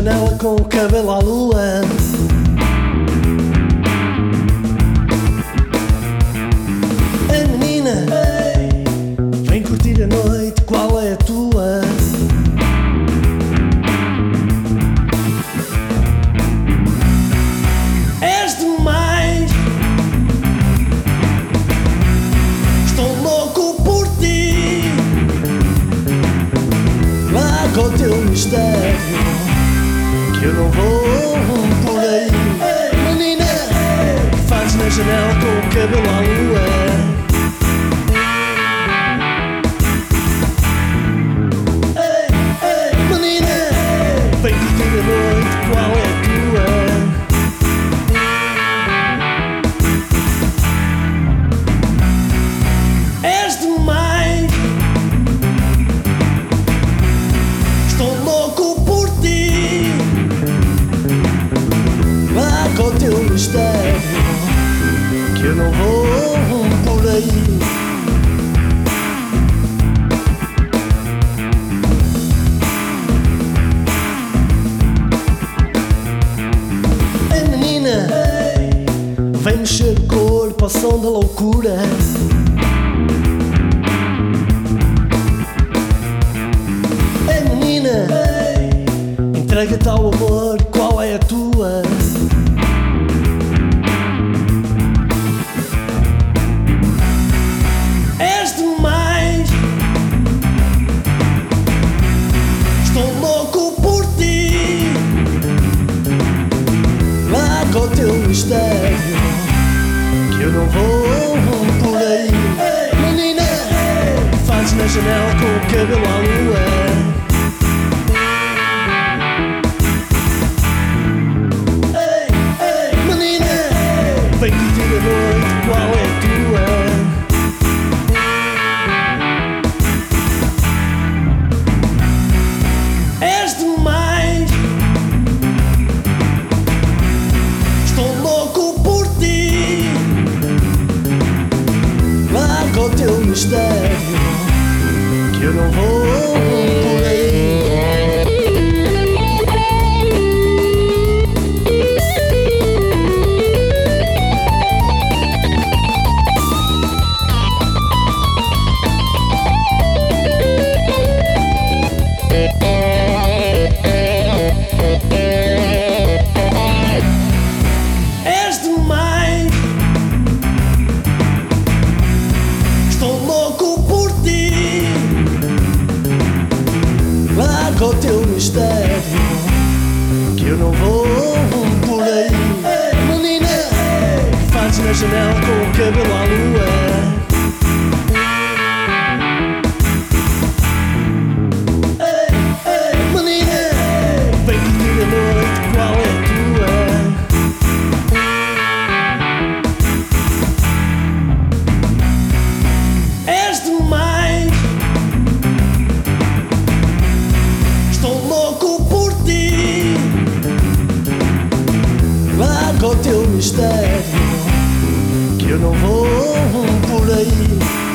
janela com o cabelo à lua. Ei menina, vem curtir a noite, qual é a tua? És demais, estou louco por ti. Larga o teu mistério, que eu não vou por aí. Menina, faz na janela com o cabelo à lua. Vem curtir a noite, qual é a tua? És demais, estou louco por ti. Larga o teu mistério, que eu não vou por aí. Vem mexer o corpo ao som da loucura. Ei menina, entrega-te ao amor, qual é a tua? És demais, estou louco por ti. Larga o teu mistério, que eu não vou por aí. Menina, faz na janela com o cabelo à lua. Menina, vem curtir a noite, qual é a tua? És demais, estou louco por ti. Larga o teu mistério, que eu não vou por aí. És demais, estou louco por ti. Larga o teu mistério, que eu não vou por aí. Menina, faz na janela com o cabelo à lua. Menina, vem curtir a noite, qual é a tua? És demais, estou louco por ti. Larga o teu mistério, que eu não vou por aí.